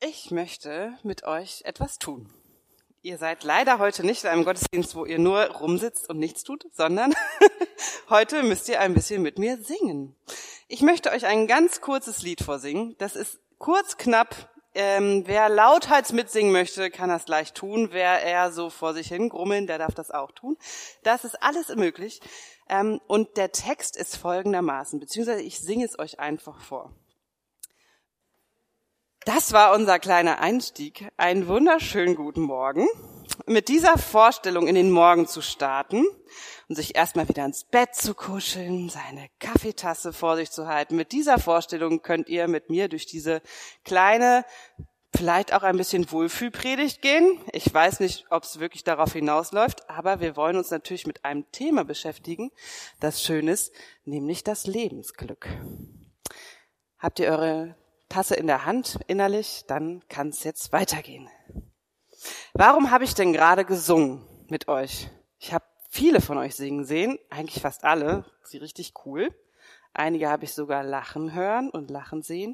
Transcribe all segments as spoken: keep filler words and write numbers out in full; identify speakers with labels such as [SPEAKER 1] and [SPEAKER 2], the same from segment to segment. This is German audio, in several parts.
[SPEAKER 1] Ich möchte mit euch etwas tun. Ihr seid leider heute nicht in einem Gottesdienst, wo ihr nur rumsitzt und nichts tut, sondern heute müsst ihr ein bisschen mit mir singen. Ich möchte euch ein ganz kurzes Lied vorsingen. Das ist kurz, knapp. Ähm, wer lauthals mitsingen möchte, kann das gleich tun. Wer eher so vor sich hin grummeln, der darf das auch tun. Das ist alles möglich. Ähm, und der Text ist folgendermaßen, beziehungsweise ich singe es euch einfach vor. Das war unser kleiner Einstieg. Einen wunderschönen guten Morgen. Mit dieser Vorstellung in den Morgen zu starten und sich erstmal wieder ins Bett zu kuscheln, seine Kaffeetasse vor sich zu halten. Mit dieser Vorstellung könnt ihr mit mir durch diese kleine, vielleicht auch ein bisschen Wohlfühlpredigt gehen. Ich weiß nicht, ob es wirklich darauf hinausläuft, aber wir wollen uns natürlich mit einem Thema beschäftigen, das schön ist, nämlich das Lebensglück. Habt ihr eure Tasse in der Hand innerlich, dann kann es jetzt weitergehen. Warum habe ich denn gerade gesungen mit euch? Ich habe viele von euch singen sehen, eigentlich fast alle, sie richtig cool. Einige habe ich sogar lachen hören und lachen sehen.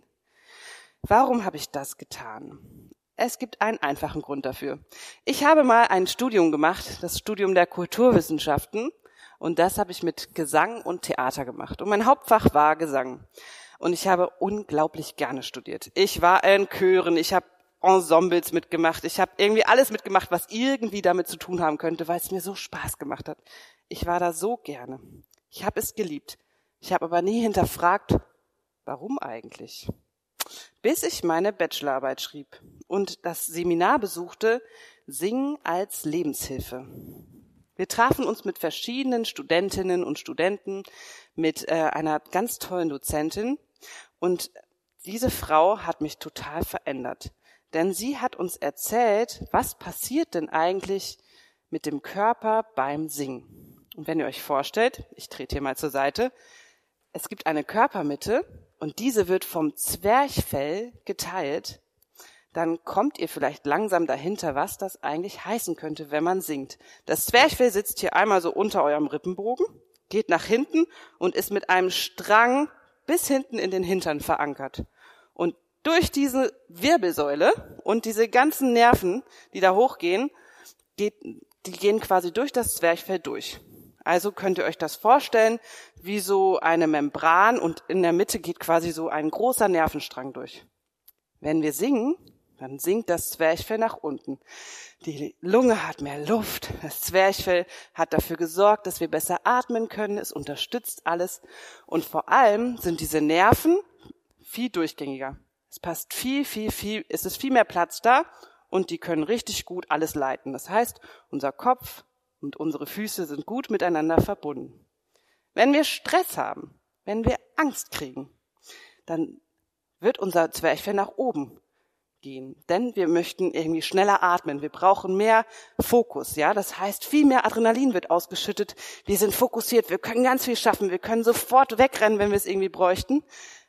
[SPEAKER 1] Warum habe ich das getan? Es gibt einen einfachen Grund dafür. Ich habe mal ein Studium gemacht, das Studium der Kulturwissenschaften, und das habe ich mit Gesang und Theater gemacht. Und mein Hauptfach war Gesang. Und ich habe unglaublich gerne studiert. Ich war in Chören, ich habe Ensembles mitgemacht, ich habe irgendwie alles mitgemacht, was irgendwie damit zu tun haben könnte, weil es mir so Spaß gemacht hat. Ich war da so gerne. Ich habe es geliebt. Ich habe aber nie hinterfragt, warum eigentlich? Bis ich meine Bachelorarbeit schrieb und das Seminar besuchte, Singen als Lebenshilfe. Wir trafen uns mit verschiedenen Studentinnen und Studenten, mit äh, einer ganz tollen Dozentin. Und diese Frau hat mich total verändert, denn sie hat uns erzählt, was passiert denn eigentlich mit dem Körper beim Singen. Und wenn ihr euch vorstellt, ich trete hier mal zur Seite, es gibt eine Körpermitte und diese wird vom Zwerchfell geteilt, dann kommt ihr vielleicht langsam dahinter, was das eigentlich heißen könnte, wenn man singt. Das Zwerchfell sitzt hier einmal so unter eurem Rippenbogen, geht nach hinten und ist mit einem Strang bis hinten in den Hintern verankert. Und durch diese Wirbelsäule und diese ganzen Nerven, die da hochgehen, geht, die gehen quasi durch das Zwerchfell durch. Also könnt ihr euch das vorstellen, wie so eine Membran und in der Mitte geht quasi so ein großer Nervenstrang durch. Wenn wir singen, dann sinkt das Zwerchfell nach unten. Die Lunge hat mehr Luft. Das Zwerchfell hat dafür gesorgt, dass wir besser atmen können. Es unterstützt alles. Und vor allem sind diese Nerven viel durchgängiger. Es passt viel, viel, viel, es ist viel mehr Platz da und die können richtig gut alles leiten. Das heißt, unser Kopf und unsere Füße sind gut miteinander verbunden. Wenn wir Stress haben, wenn wir Angst kriegen, dann wird unser Zwerchfell nach oben gehen, denn wir möchten irgendwie schneller atmen. Wir brauchen mehr Fokus, ja. Das heißt, viel mehr Adrenalin wird ausgeschüttet. Wir sind fokussiert, wir können ganz viel schaffen, wir können sofort wegrennen, wenn wir es irgendwie bräuchten.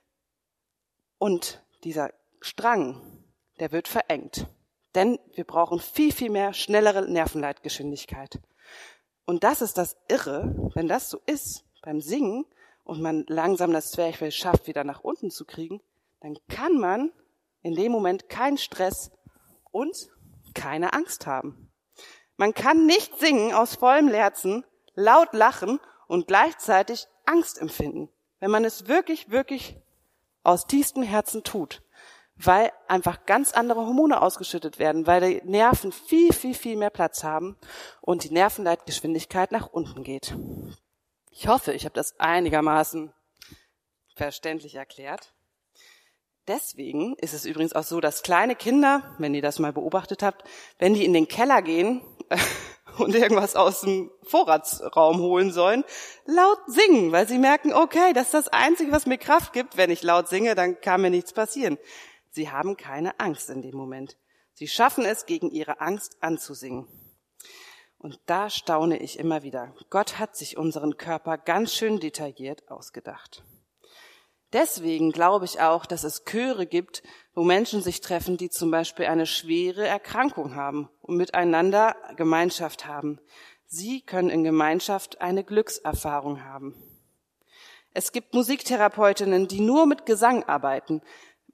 [SPEAKER 1] Und dieser Strang, der wird verengt, denn wir brauchen viel, viel mehr schnellere Nervenleitgeschwindigkeit. Und das ist das Irre, wenn das so ist beim Singen und man langsam das Zwerchfell schafft, wieder nach unten zu kriegen, dann kann man in dem Moment keinen Stress und keine Angst haben. Man kann nicht singen aus vollem Herzen, laut lachen und gleichzeitig Angst empfinden, wenn man es wirklich, wirklich aus tiefstem Herzen tut, weil einfach ganz andere Hormone ausgeschüttet werden, weil die Nerven viel, viel, viel mehr Platz haben und die Nervenleitgeschwindigkeit nach unten geht. Ich hoffe, ich habe das einigermaßen verständlich erklärt. Deswegen ist es übrigens auch so, dass kleine Kinder, wenn ihr das mal beobachtet habt, wenn die in den Keller gehen und irgendwas aus dem Vorratsraum holen sollen, laut singen, weil sie merken, okay, das ist das Einzige, was mir Kraft gibt. Wenn ich laut singe, dann kann mir nichts passieren. Sie haben keine Angst in dem Moment. Sie schaffen es, gegen ihre Angst anzusingen. Und da staune ich immer wieder. Gott hat sich unseren Körper ganz schön detailliert ausgedacht. Deswegen glaube ich auch, dass es Chöre gibt, wo Menschen sich treffen, die zum Beispiel eine schwere Erkrankung haben und miteinander Gemeinschaft haben. Sie können in Gemeinschaft eine Glückserfahrung haben. Es gibt Musiktherapeutinnen, die nur mit Gesang arbeiten.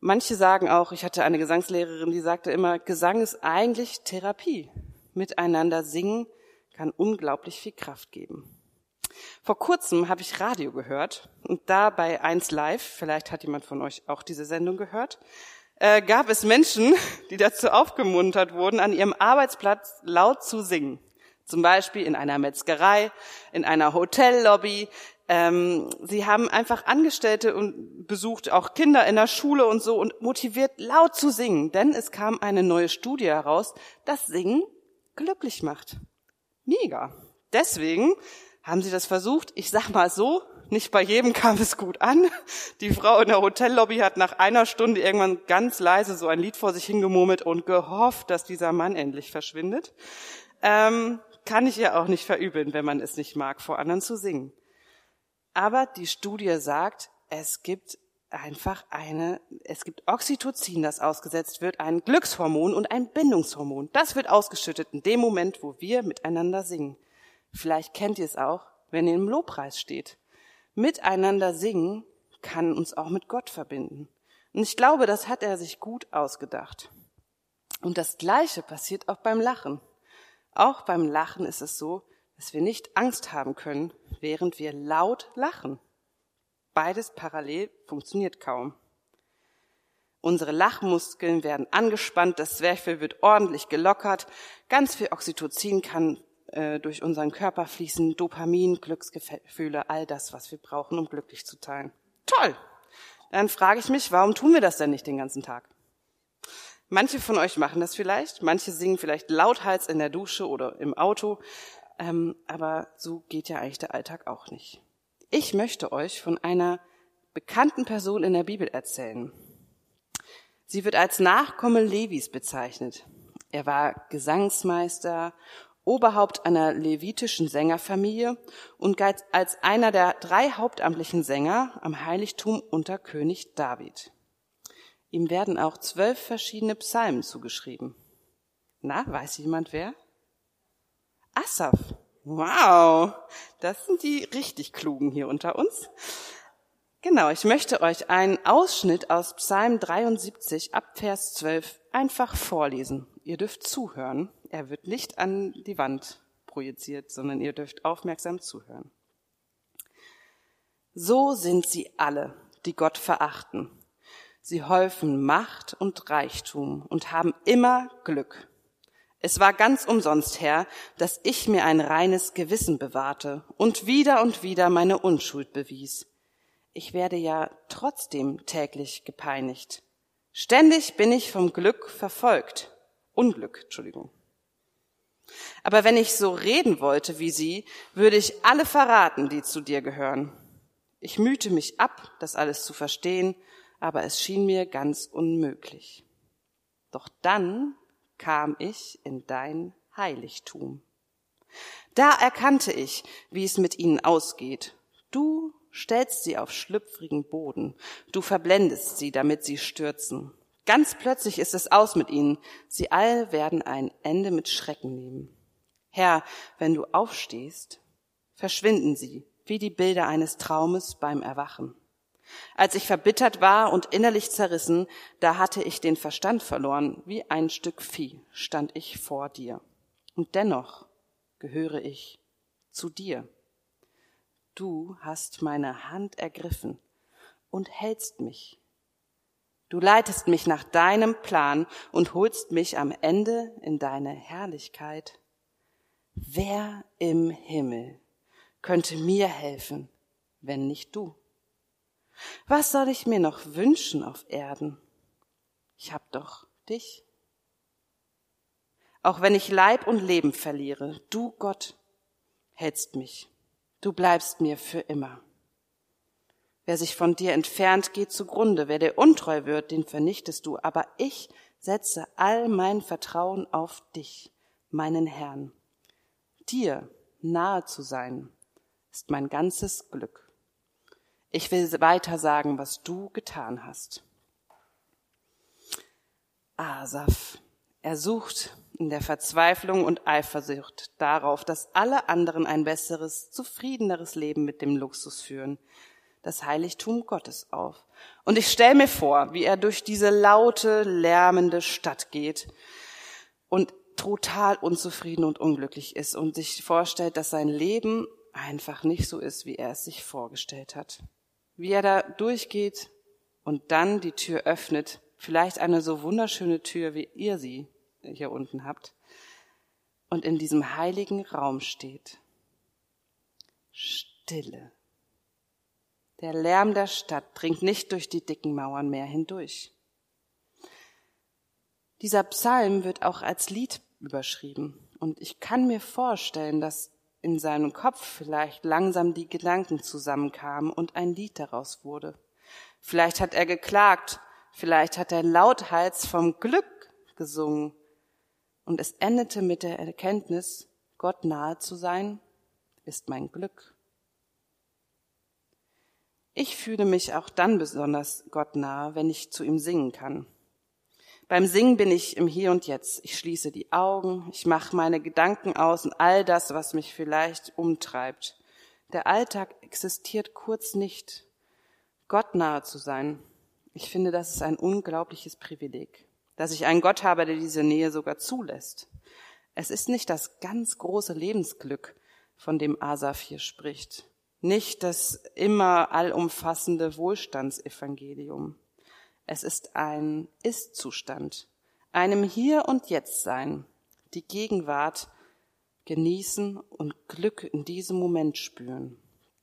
[SPEAKER 1] Manche sagen auch, ich hatte eine Gesangslehrerin, die sagte immer, Gesang ist eigentlich Therapie. Miteinander singen kann unglaublich viel Kraft geben. Vor kurzem habe ich Radio gehört und da bei eins Live, vielleicht hat jemand von euch auch diese Sendung gehört, äh, gab es Menschen, die dazu aufgemuntert wurden, an ihrem Arbeitsplatz laut zu singen. Zum Beispiel in einer Metzgerei, in einer Hotellobby. Ähm, sie haben einfach Angestellte und besucht, auch Kinder in der Schule und so und motiviert, laut zu singen. Denn es kam eine neue Studie heraus, dass Singen glücklich macht. Mega. Deswegen haben sie das versucht. Ich sag mal so, nicht bei jedem kam es gut an. Die Frau in der Hotellobby hat nach einer Stunde irgendwann ganz leise so ein Lied vor sich hingemurmelt und gehofft, dass dieser Mann endlich verschwindet. Ähm, kann ich ihr auch nicht verübeln, wenn man es nicht mag, vor anderen zu singen. Aber die Studie sagt, es gibt einfach eine, es gibt Oxytocin, das ausgesetzt wird, ein Glückshormon und ein Bindungshormon. Das wird ausgeschüttet in dem Moment, wo wir miteinander singen. Vielleicht kennt ihr es auch, wenn ihr im Lobpreis steht. Miteinander singen kann uns auch mit Gott verbinden. Und ich glaube, das hat er sich gut ausgedacht. Und das Gleiche passiert auch beim Lachen. Auch beim Lachen ist es so, dass wir nicht Angst haben können, während wir laut lachen. Beides parallel funktioniert kaum. Unsere Lachmuskeln werden angespannt, das Zwerchfell wird ordentlich gelockert, ganz viel Oxytocin kann äh, durch unseren Körper fließen, Dopamin, Glücksgefühle, all das, was wir brauchen, um glücklich zu sein. Toll! Dann frage ich mich, warum tun wir das denn nicht den ganzen Tag? Manche von euch machen das vielleicht, manche singen vielleicht lauthals in der Dusche oder im Auto, ähm, aber so geht ja eigentlich der Alltag auch nicht. Ich möchte euch von einer bekannten Person in der Bibel erzählen. Sie wird als Nachkomme Levis bezeichnet. Er war Gesangsmeister, Oberhaupt einer levitischen Sängerfamilie und galt als einer der drei hauptamtlichen Sänger am Heiligtum unter König David. Ihm werden auch zwölf verschiedene Psalmen zugeschrieben. Na, weiß jemand wer? Asaf. Wow, das sind die richtig Klugen hier unter uns. Genau, ich möchte euch einen Ausschnitt aus Psalm dreiundsiebzig ab Vers zwölf einfach vorlesen. Ihr dürft zuhören. Er wird nicht an die Wand projiziert, sondern ihr dürft aufmerksam zuhören. So sind sie alle, die Gott verachten. Sie häufen Macht und Reichtum und haben immer Glück. Es war ganz umsonst, Herr, dass ich mir ein reines Gewissen bewahrte und wieder und wieder meine Unschuld bewies. Ich werde ja trotzdem täglich gepeinigt. Ständig bin ich vom Glück verfolgt. Unglück, Entschuldigung. Aber wenn ich so reden wollte wie Sie, würde ich alle verraten, die zu dir gehören. Ich mühte mich ab, das alles zu verstehen, aber es schien mir ganz unmöglich. Doch dann kam ich in dein Heiligtum. Da erkannte ich, wie es mit ihnen ausgeht. Du stellst sie auf schlüpfrigen Boden. Du verblendest sie, damit sie stürzen. Ganz plötzlich ist es aus mit ihnen. Sie all werden ein Ende mit Schrecken nehmen. Herr, wenn du aufstehst, verschwinden sie, wie die Bilder eines Traumes beim Erwachen. Als ich verbittert war und innerlich zerrissen, da hatte ich den Verstand verloren, wie ein Stück Vieh stand ich vor dir. Und dennoch gehöre ich zu dir. Du hast meine Hand ergriffen und hältst mich. Du leitest mich nach deinem Plan und holst mich am Ende in deine Herrlichkeit. Wer im Himmel könnte mir helfen, wenn nicht du? Was soll ich mir noch wünschen auf Erden? Ich hab doch dich. Auch wenn ich Leib und Leben verliere, du Gott hältst mich. Du bleibst mir für immer. Wer sich von dir entfernt, geht zugrunde. Wer dir untreu wird, den vernichtest du. Aber ich setze all mein Vertrauen auf dich, meinen Herrn. Dir nahe zu sein, ist mein ganzes Glück. Ich will weiter sagen, was du getan hast. Asaf, er sucht in der Verzweiflung und Eifersucht darauf, dass alle anderen ein besseres, zufriedeneres Leben mit dem Luxus führen. das Heiligtum Gottes auf. Und ich stelle mir vor, wie er durch diese laute, lärmende Stadt geht und total unzufrieden und unglücklich ist und sich vorstellt, dass sein Leben einfach nicht so ist, wie er es sich vorgestellt hat. Wie er da durchgeht und dann die Tür öffnet, vielleicht eine so wunderschöne Tür, wie ihr sie hier unten habt, und in diesem heiligen Raum steht. Stille. Der Lärm der Stadt dringt nicht durch die dicken Mauern mehr hindurch. Dieser Psalm wird auch als Lied überschrieben. Und ich kann mir vorstellen, dass in seinem Kopf vielleicht langsam die Gedanken zusammenkamen und ein Lied daraus wurde. Vielleicht hat er geklagt, vielleicht hat er lauthals vom Glück gesungen. Und es endete mit der Erkenntnis, Gott nahe zu sein, ist mein Glück. Ich fühle mich auch dann besonders Gott nahe, wenn ich zu ihm singen kann. Beim Singen bin ich im Hier und Jetzt. Ich schließe die Augen, ich mache meine Gedanken aus und all das, was mich vielleicht umtreibt. Der Alltag existiert kurz nicht. Gott nahe zu sein, ich finde, das ist ein unglaubliches Privileg, dass ich einen Gott habe, der diese Nähe sogar zulässt. Es ist nicht das ganz große Lebensglück, von dem Asaf hier spricht. Nicht das immer allumfassende Wohlstandsevangelium. Es ist ein Ist-Zustand, einem Hier und Jetzt sein, die Gegenwart genießen und Glück in diesem Moment spüren.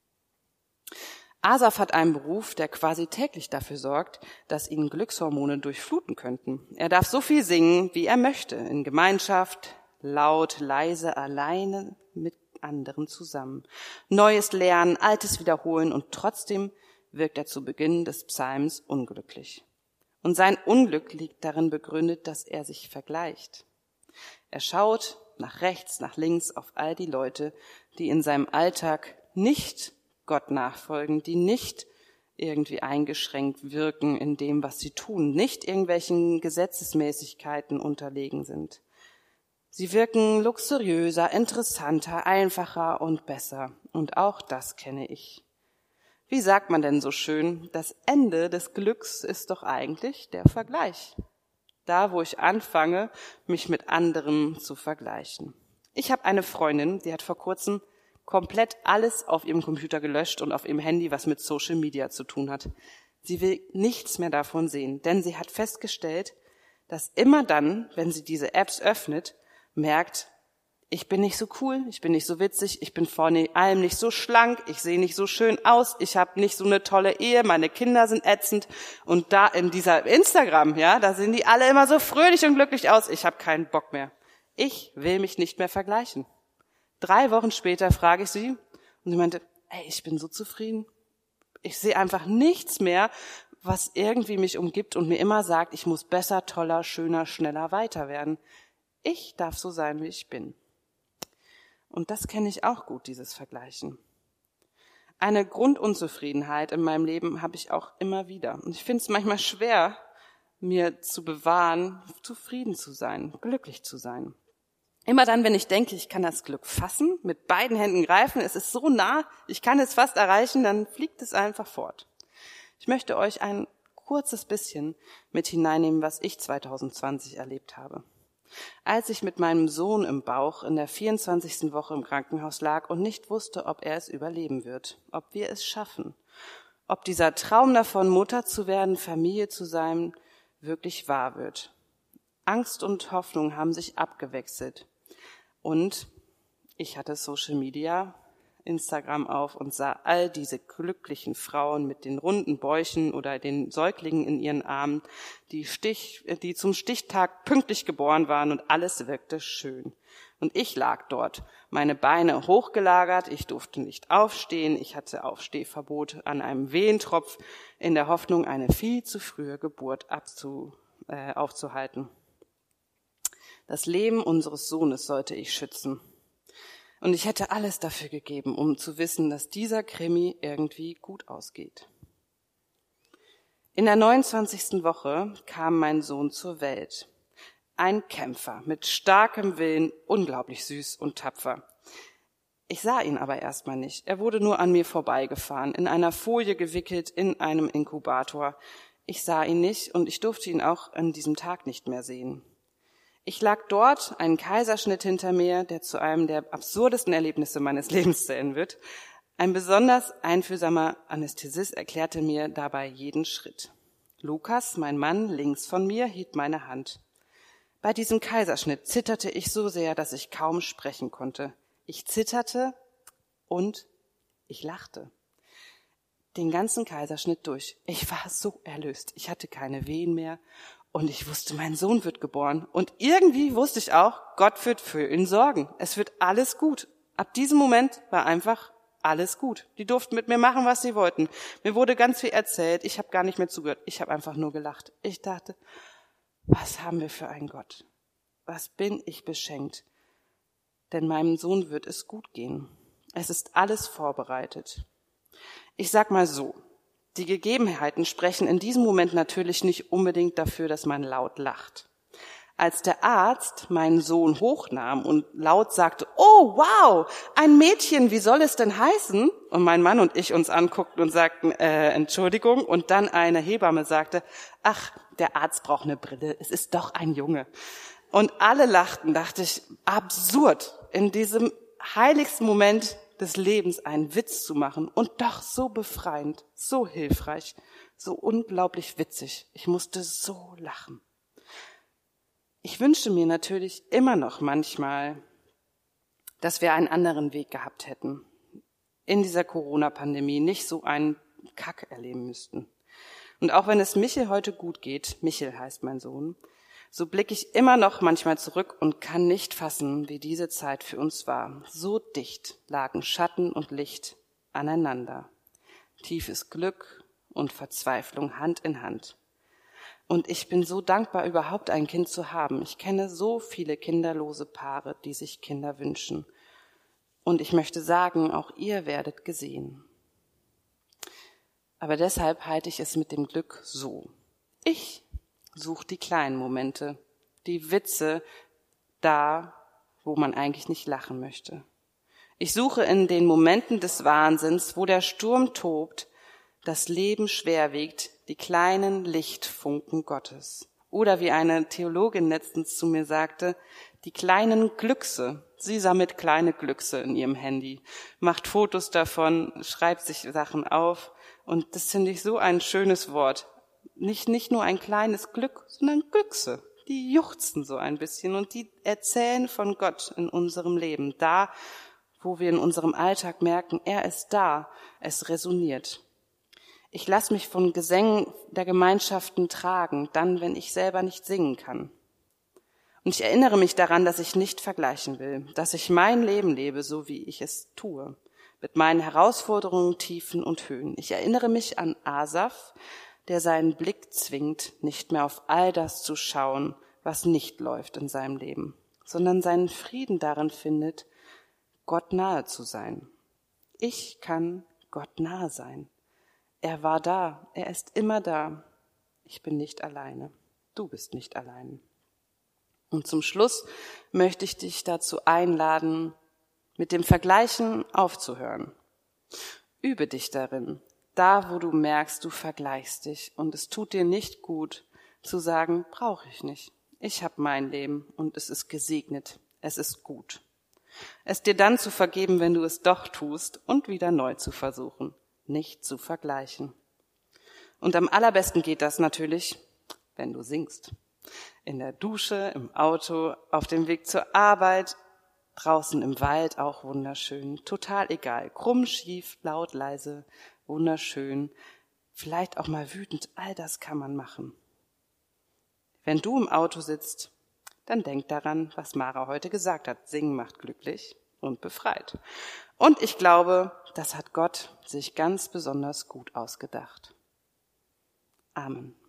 [SPEAKER 1] Asaf hat einen Beruf, der quasi täglich dafür sorgt, dass ihn Glückshormone durchfluten könnten. Er darf so viel singen, wie er möchte, in Gemeinschaft, laut, leise, alleine, mit anderen zusammen. Neues lernen, Altes wiederholen und trotzdem wirkt er zu Beginn des Psalms unglücklich. Und sein Unglück liegt darin begründet, dass er sich vergleicht. Er schaut nach rechts, nach links auf all die Leute, die in seinem Alltag nicht Gott nachfolgen, die nicht irgendwie eingeschränkt wirken in dem, was sie tun, nicht irgendwelchen Gesetzesmäßigkeiten unterlegen sind. Sie wirken luxuriöser, interessanter, einfacher und besser. Und auch das kenne ich. Wie sagt man denn so schön, das Ende des Glücks ist doch eigentlich der Vergleich. Da, wo ich anfange, mich mit anderen zu vergleichen. Ich habe eine Freundin, die hat vor kurzem komplett alles auf ihrem Computer gelöscht und auf ihrem Handy, was mit Social Media zu tun hat. Sie will nichts mehr davon sehen, denn sie hat festgestellt, dass immer dann, wenn sie diese Apps öffnet, merkt, ich bin nicht so cool, ich bin nicht so witzig, ich bin vor allem nicht so schlank, ich sehe nicht so schön aus, ich habe nicht so eine tolle Ehe, meine Kinder sind ätzend und da in dieser Instagram, ja, da sehen die alle immer so fröhlich und glücklich aus, ich habe keinen Bock mehr. Ich will mich nicht mehr vergleichen. Drei Wochen später frage ich sie und sie meinte, ey, ich bin so zufrieden. Ich sehe einfach nichts mehr, was irgendwie mich umgibt und mir immer sagt, ich muss besser, toller, schöner, schneller weiter werden. Ich darf so sein, wie ich bin. Und das kenne ich auch gut, dieses Vergleichen. Eine Grundunzufriedenheit in meinem Leben habe ich auch immer wieder. Und ich finde es manchmal schwer, mir zu bewahren, zufrieden zu sein, glücklich zu sein. Immer dann, wenn ich denke, ich kann das Glück fassen, mit beiden Händen greifen, es ist so nah, ich kann es fast erreichen, dann fliegt es einfach fort. Ich möchte euch ein kurzes bisschen mit hineinnehmen, was ich zwanzig zwanzig erlebt habe. Als ich mit meinem Sohn im Bauch in der vierundzwanzigsten Woche im Krankenhaus lag und nicht wusste, ob er es überleben wird, ob wir es schaffen, ob dieser Traum davon, Mutter zu werden, Familie zu sein, wirklich wahr wird. Angst und Hoffnung haben sich abgewechselt. Und ich hatte Social Media, Instagram auf und sah all diese glücklichen Frauen mit den runden Bäuchen oder den Säuglingen in ihren Armen, die, Stich, die zum Stichtag pünktlich geboren waren und alles wirkte schön. Und ich lag dort, meine Beine hochgelagert, ich durfte nicht aufstehen, ich hatte Aufstehverbot an einem Wehentropf, in der Hoffnung, eine viel zu frühe Geburt abzu, äh, aufzuhalten. Das Leben unseres Sohnes sollte ich schützen. Und ich hätte alles dafür gegeben, um zu wissen, dass dieser Krimi irgendwie gut ausgeht. In der neunundzwanzigsten Woche kam mein Sohn zur Welt. Ein Kämpfer mit starkem Willen, unglaublich süß und tapfer. Ich sah ihn aber erstmal nicht. Er wurde nur an mir vorbeigefahren, in einer Folie gewickelt, in einem Inkubator. Ich sah ihn nicht und ich durfte ihn auch an diesem Tag nicht mehr sehen. Ich lag dort, einen Kaiserschnitt hinter mir, der zu einem der absurdesten Erlebnisse meines Lebens zählen wird. Ein besonders einfühlsamer Anästhesist erklärte mir dabei jeden Schritt. Lukas, mein Mann, links von mir, hielt meine Hand. Bei diesem Kaiserschnitt zitterte ich so sehr, dass ich kaum sprechen konnte. Ich zitterte und ich lachte. Den ganzen Kaiserschnitt durch. Ich war so erlöst. Ich hatte keine Wehen mehr und ich wusste, mein Sohn wird geboren. Und irgendwie wusste ich auch, Gott wird für ihn sorgen. Es wird alles gut. Ab diesem Moment war einfach alles gut. Die durften mit mir machen, was sie wollten. Mir wurde ganz viel erzählt. Ich habe gar nicht mehr zugehört. Ich habe einfach nur gelacht. Ich dachte, was haben wir für einen Gott? Was bin ich beschenkt? Denn meinem Sohn wird es gut gehen. Es ist alles vorbereitet. Ich sag mal so, die Gegebenheiten sprechen in diesem Moment natürlich nicht unbedingt dafür, dass man laut lacht. Als der Arzt meinen Sohn hochnahm und laut sagte, oh wow, ein Mädchen, wie soll es denn heißen? Und mein Mann und ich uns anguckten und sagten, äh, Entschuldigung. Und dann eine Hebamme sagte, ach, der Arzt braucht eine Brille, es ist doch ein Junge. Und alle lachten, dachte ich, absurd, in diesem heiligsten Moment des Lebens einen Witz zu machen und doch so befreiend, so hilfreich, so unglaublich witzig. Ich musste so lachen. Ich wünschte mir natürlich immer noch manchmal, dass wir einen anderen Weg gehabt hätten, in dieser Corona-Pandemie nicht so einen Kack erleben müssten. Und auch wenn es Michel heute gut geht, Michel heißt mein Sohn, so blicke ich immer noch manchmal zurück und kann nicht fassen, wie diese Zeit für uns war. So dicht lagen Schatten und Licht aneinander. Tiefes Glück und Verzweiflung Hand in Hand. Und ich bin so dankbar, überhaupt ein Kind zu haben. Ich kenne so viele kinderlose Paare, die sich Kinder wünschen. Und ich möchte sagen, auch ihr werdet gesehen. Aber deshalb halte ich es mit dem Glück so. Ich suche die kleinen Momente, die Witze da, wo man eigentlich nicht lachen möchte. Ich suche in den Momenten des Wahnsinns, wo der Sturm tobt, das Leben schwer wiegt, die kleinen Lichtfunken Gottes. Oder wie eine Theologin letztens zu mir sagte, die kleinen Glückse. Sie sammelt kleine Glückse in ihrem Handy, macht Fotos davon, schreibt sich Sachen auf. Und das finde ich so ein schönes Wort. Nicht, nicht nur ein kleines Glück, sondern Glückse. Die juchzen so ein bisschen und die erzählen von Gott in unserem Leben. Da, wo wir in unserem Alltag merken, er ist da, es resoniert. Ich lasse mich von Gesängen der Gemeinschaften tragen, dann, wenn ich selber nicht singen kann. Und ich erinnere mich daran, dass ich nicht vergleichen will, dass ich mein Leben lebe, so wie ich es tue, mit meinen Herausforderungen, Tiefen und Höhen. Ich erinnere mich an Asaf, der seinen Blick zwingt, nicht mehr auf all das zu schauen, was nicht läuft in seinem Leben, sondern seinen Frieden darin findet, Gott nahe zu sein. Ich kann Gott nahe sein. Er war da, er ist immer da. Ich bin nicht alleine. Du bist nicht allein. Und zum Schluss möchte ich dich dazu einladen, mit dem Vergleichen aufzuhören. Übe dich darin, da wo du merkst, du vergleichst dich und es tut dir nicht gut, zu sagen, brauche ich nicht. Ich habe mein Leben und es ist gesegnet, es ist gut. Es dir dann zu vergeben, wenn du es doch tust und wieder neu zu versuchen. Nicht zu vergleichen. Und am allerbesten geht das natürlich, wenn du singst. In der Dusche, im Auto, auf dem Weg zur Arbeit, draußen im Wald, auch wunderschön. Total egal. Krumm, schief, laut, leise, wunderschön. Vielleicht auch mal wütend. All das kann man machen. Wenn du im Auto sitzt, dann denk daran, was Mara heute gesagt hat. Singen macht glücklich und befreit. Und ich glaube, das hat Gott sich ganz besonders gut ausgedacht. Amen.